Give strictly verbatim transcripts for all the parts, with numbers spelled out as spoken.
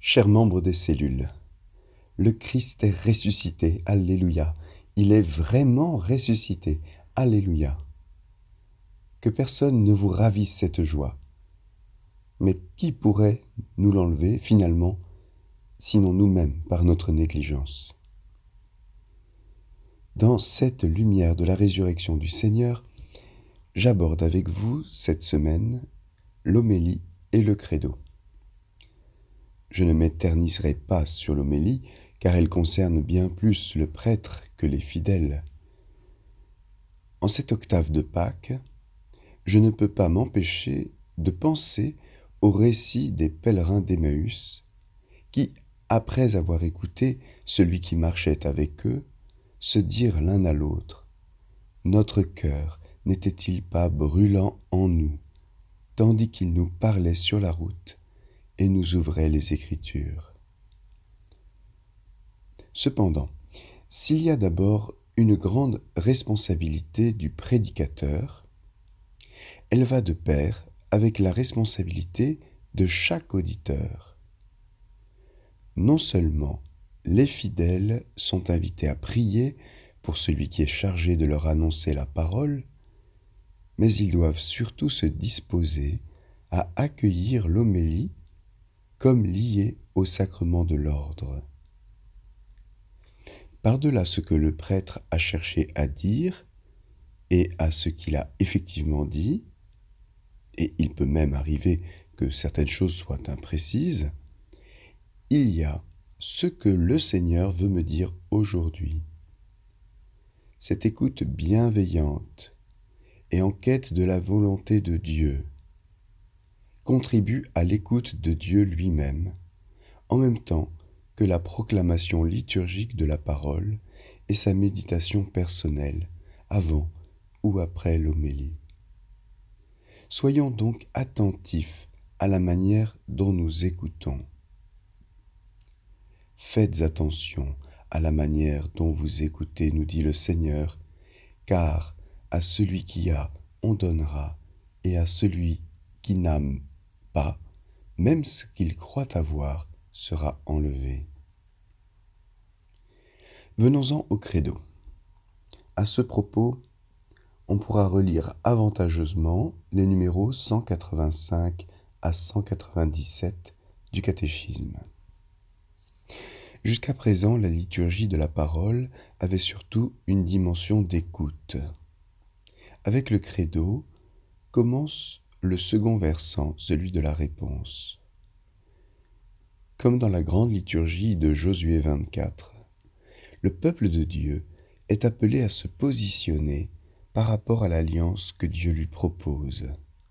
Chers membres des cellules, le Christ est ressuscité, alléluia. Il est vraiment ressuscité, alléluia. Que personne ne vous ravisse cette joie. Mais qui pourrait nous l'enlever finalement, sinon nous-mêmes par notre négligence? Dans cette lumière de la résurrection du Seigneur, j'aborde avec vous cette semaine l'homélie et le credo. Je ne m'éterniserai pas sur l'homélie, car elle concerne bien plus le prêtre que les fidèles. En cette octave de Pâques, je ne peux pas m'empêcher de penser au récit des pèlerins d'Emmaüs, qui, après avoir écouté celui qui marchait avec eux, se dirent l'un à l'autre: « Notre cœur n'était-il pas brûlant en nous, tandis qu'il nous parlait sur la route et nous ouvrait les Écritures ?» Cependant, s'il y a d'abord une grande responsabilité du prédicateur, elle va de pair avec la responsabilité de chaque auditeur. Non seulement les fidèles sont invités à prier pour celui qui est chargé de leur annoncer la parole, mais ils doivent surtout se disposer à accueillir l'homélie comme liée au sacrement de l'ordre. Par-delà ce que le prêtre a cherché à dire et à ce qu'il a effectivement dit, et il peut même arriver que certaines choses soient imprécises, il y a ce que le Seigneur veut me dire aujourd'hui. Cette écoute bienveillante et en quête de la volonté de Dieu contribue à l'écoute de Dieu lui-même, en même temps que la proclamation liturgique de la parole et sa méditation personnelle avant ou après l'homélie. Soyons donc attentifs à la manière dont nous écoutons. Faites attention à la manière dont vous écoutez, nous dit le Seigneur, car à celui qui a, on donnera, et à celui qui n'a pas, même ce qu'il croit avoir, sera enlevé. Venons-en au credo. À ce propos, on pourra relire avantageusement les numéros cent quatre-vingt-cinq à cent quatre-vingt-dix-sept du catéchisme. Jusqu'à présent, la liturgie de la parole avait surtout une dimension d'écoute. Avec le credo commence le second versant, celui de la réponse. Comme dans la grande liturgie de Josué vingt-quatre, le peuple de Dieu est appelé à se positionner par rapport à l'alliance que Dieu lui propose.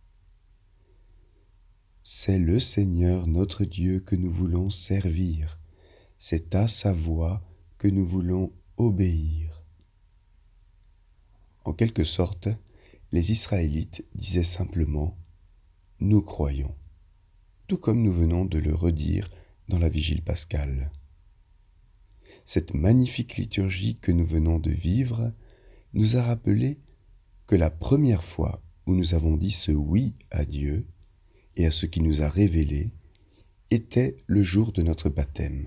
C'est le Seigneur notre Dieu que nous voulons servir. C'est à sa voix que nous voulons obéir. En quelque sorte, les Israélites disaient simplement « Nous croyons », tout comme nous venons de le redire dans la Vigile pascale. Cette magnifique liturgie que nous venons de vivre nous a rappelé que la première fois où nous avons dit ce oui à Dieu et à ce qu'il nous a révélé était le jour de notre baptême.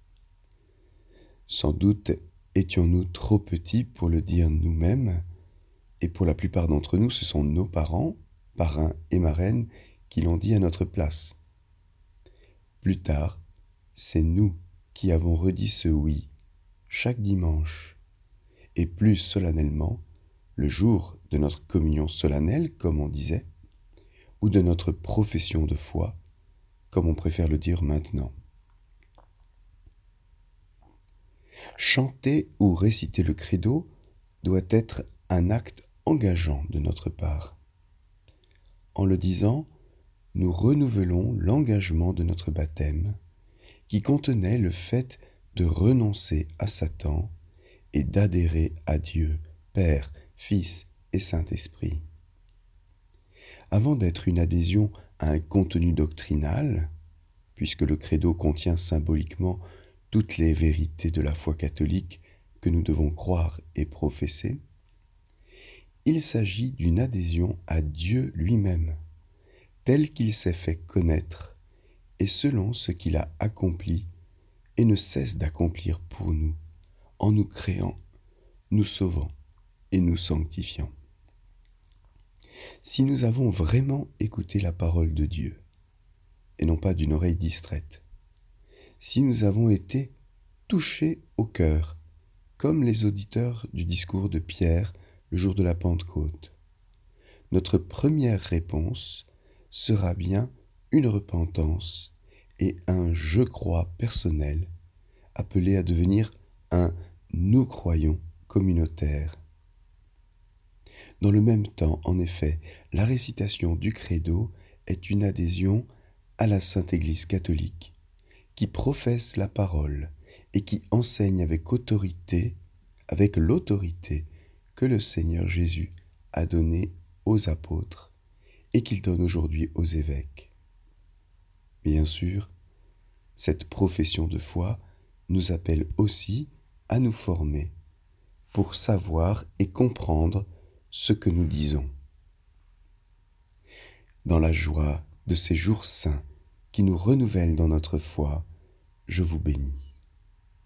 Sans doute étions-nous trop petits pour le dire nous-mêmes, et pour la plupart d'entre nous, ce sont nos parents, parrains et marraines, qui l'ont dit à notre place. Plus tard, c'est nous qui avons redit ce oui chaque dimanche, et plus solennellement, le jour de notre communion solennelle, comme on disait, ou de notre profession de foi, comme on préfère le dire maintenant. Chanter ou réciter le credo doit être un acte engageant de notre part. En le disant, nous renouvelons l'engagement de notre baptême, qui contenait le fait de renoncer à Satan et d'adhérer à Dieu, Père, Fils et Saint-Esprit. Avant d'être une adhésion à un contenu doctrinal, puisque le credo contient symboliquement toutes les vérités de la foi catholique que nous devons croire et professer, il s'agit d'une adhésion à Dieu lui-même, tel qu'il s'est fait connaître et selon ce qu'il a accompli et ne cesse d'accomplir pour nous, en nous créant, nous sauvant et nous sanctifiant. Si nous avons vraiment écouté la parole de Dieu, et non pas d'une oreille distraite, si nous avons été touchés au cœur, comme les auditeurs du discours de Pierre le jour de la Pentecôte, notre première réponse sera bien une repentance et un je crois personnel, appelé à devenir un nous croyons communautaire. Dans le même temps, en effet, la récitation du credo est une adhésion à la Sainte Église catholique, qui professe la parole et qui enseigne avec autorité, avec l'autorité que le Seigneur Jésus a donnée aux apôtres et qu'il donne aujourd'hui aux évêques. Bien sûr, cette profession de foi nous appelle aussi à nous former pour savoir et comprendre ce que nous disons. Dans la joie de ces jours saints qui nous renouvellent dans notre foi, je vous bénis.